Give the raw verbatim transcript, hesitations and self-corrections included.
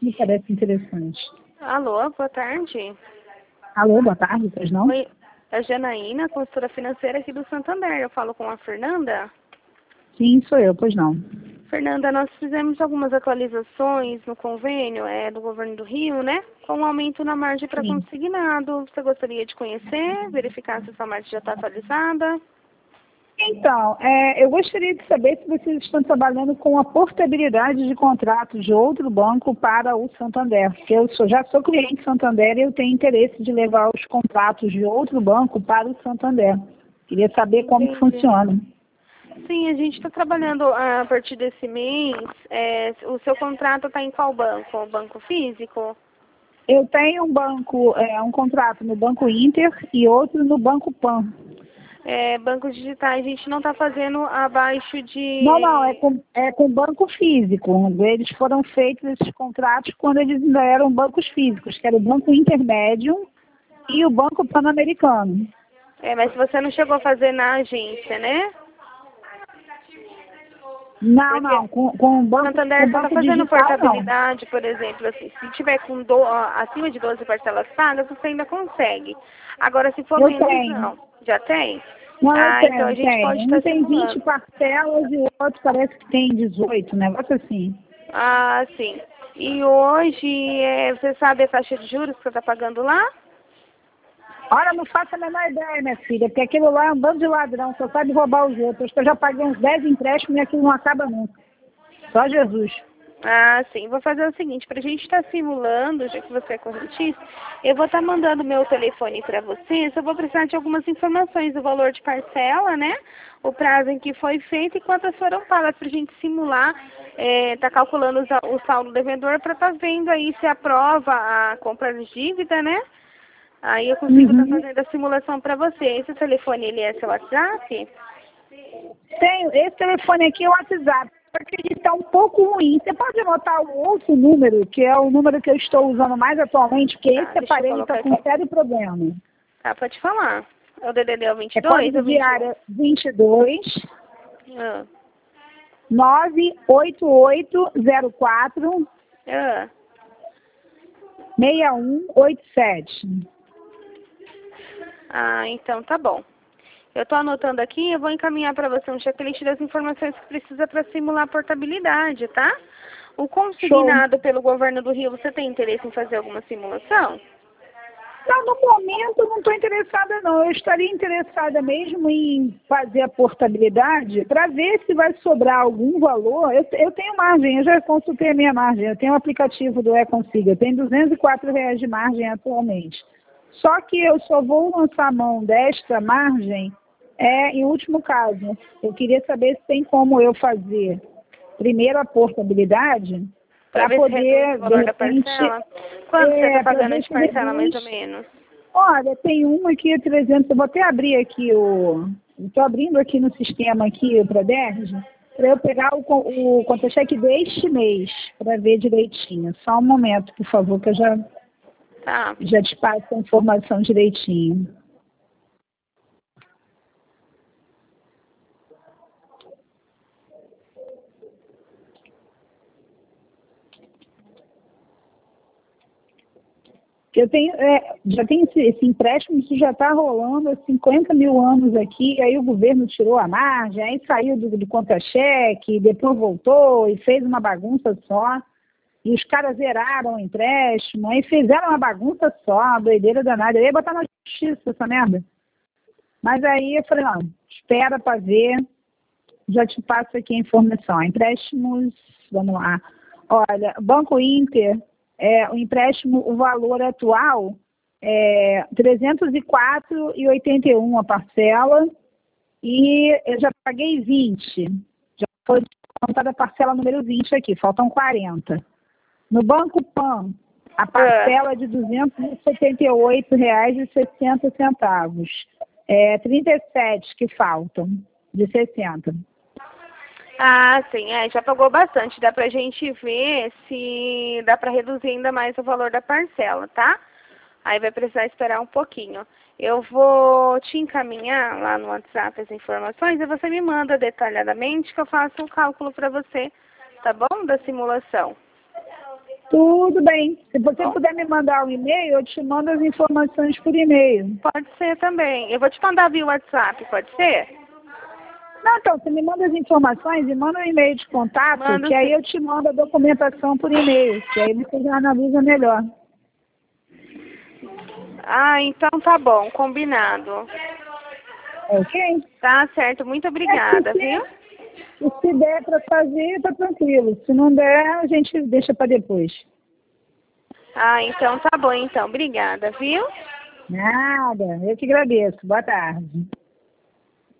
Me parece interessante. Alô, boa tarde. Alô, boa tarde, pois não? Oi, é a Janaína, consultora financeira aqui do Santander. Eu falo com a Fernanda. Sim, sou eu, pois não. Fernanda, nós fizemos algumas atualizações no convênio é, do Governo do Rio, né? Com um aumento na margem para Sim. consignado. Você gostaria de conhecer, verificar se essa margem já está atualizada? Então, é, eu gostaria de saber se vocês estão trabalhando com a portabilidade de contratos de outro banco para o Santander, porque eu sou, já sou cliente Santander e eu tenho interesse de levar os contratos de outro banco para o Santander. Queria saber como que Entendi. funciona. Sim, a gente está trabalhando a partir desse mês. É, o seu contrato está em qual banco? O banco físico? Eu tenho um banco, é, um contrato no Banco Inter e outro no Banco Pan. É, bancos digitais a gente não está fazendo abaixo de... Não, não, é com, é com banco físico. Eles foram feitos esses contratos quando eles ainda eram bancos físicos, que era o Banco Intermédio e o Banco Pan-Americano. É, mas você não chegou a fazer na agência, né? Não, Porque não, com, com banco, Santander com só está banco fazendo digital não. portabilidade, por exemplo, assim, se tiver com do, acima de doze parcelas pagas, você ainda consegue. Agora, se for Eu menos, tenho. não. Já tem? Não, eu Ah, então a tenho, gente pode tenho. Um estar tem vinte simulando. parcelas e o outro parece que tem dezoito, um negócio assim. Ah, sim. E hoje, é, você sabe a taxa de juros que você está pagando lá? Ora, não faço a menor ideia, minha filha, porque aquilo lá é um bando de ladrão, só sabe roubar os outros. Eu já paguei uns dez empréstimos e aquilo não acaba nunca. Só Jesus. Ah, sim. Vou fazer o seguinte, para a gente estar simulando, já que você é correntista, eu vou estar mandando meu telefone para você, só vou precisar de algumas informações, o valor de parcela, né? O prazo em que foi feito e quantas foram pagas, para a gente simular, é, tá calculando o saldo do devedor para estar vendo aí se aprova a compra de dívida, né? Aí eu consigo estar Uhum. fazendo a simulação para você. Esse telefone, ele é seu WhatsApp? Tenho, esse telefone aqui é o WhatsApp, só que ele está um pouco ruim. Você pode anotar o outro número, que é o número que eu estou usando mais atualmente, porque Tá, esse deixa eu aparelho está colocar com aqui. sério problema. Tá, pode falar. É o D D D é o vinte e É dois código ou de vinte e um? área vinte e dois, Ah, nove oito oito zero quatro, ah. seis um oito sete. Ah, então tá bom. Eu tô anotando aqui, eu vou encaminhar para você um checklist das informações que precisa para simular a portabilidade, tá? O Show. consignado pelo governo do Rio, você tem interesse em fazer alguma simulação? Não, no momento não estou interessada não. Eu estaria interessada mesmo em fazer a portabilidade para ver se vai sobrar algum valor. Eu, eu tenho margem, eu já consultei a minha margem. Eu tenho o aplicativo do E-Consiga. Eu tenho duzentos e quatro reais de margem atualmente. Só que eu só vou lançar a mão desta margem é, em último caso. Eu queria saber se tem como eu fazer primeiro a portabilidade Para para ver se reduz poder, o de valor da repente, parcela? Quanto você está é, para pagando ver de se parcela, mais ou reduz. menos? Olha, tem uma aqui, trezentos, eu vou até abrir aqui o... Estou abrindo aqui no sistema aqui, o Proderd, para eu pegar o, con- o contra-cheque deste mês, para ver direitinho. Só um momento, por favor, que eu já, Tá. já te passo a informação direitinho. Eu tenho, é, já tem esse, esse empréstimo, isso já está rolando há cinquenta mil anos aqui, aí o governo tirou a margem, aí saiu do, do contra-cheque, depois voltou e fez uma bagunça só, e os caras zeraram o empréstimo, aí fizeram uma bagunça só, uma doideira danada. Eu ia botar na justiça essa merda. Mas aí eu falei, não, espera para ver, já te passo aqui a informação. Empréstimos, vamos lá. Olha, Banco Inter, é, o empréstimo, o valor atual é trezentos e quatro reais e oitenta e um a parcela e eu já paguei vinte. Já foi descontada a parcela número vinte aqui, faltam quarenta. No Banco Pan, a Ah. parcela é de duzentos e setenta e oito reais e sessenta centavos. É trinta e sete que faltam, de sessenta. Ah, sim, é, já pagou bastante. Dá pra gente ver se dá pra reduzir ainda mais o valor da parcela, tá? Aí vai precisar esperar um pouquinho. Eu vou te encaminhar lá no WhatsApp as informações e você me manda detalhadamente que eu faço o cálculo pra você, tá bom? Da simulação. Tudo bem. Se você puder me mandar um e-mail, eu te mando as informações por e-mail. Pode ser também. Eu vou te mandar via WhatsApp, pode ser? Não, então, você me manda as informações e manda um e-mail de contato, Mando que aí sim. eu te mando a documentação por e-mail, que aí você já analisa melhor. Ah, então tá bom, combinado. Ok? Tá certo, muito obrigada, viu? E se der para fazer, tá tranquilo. Se não der, a gente deixa para depois. Ah, então tá bom, então. Obrigada, viu? Nada, eu que agradeço. Boa tarde.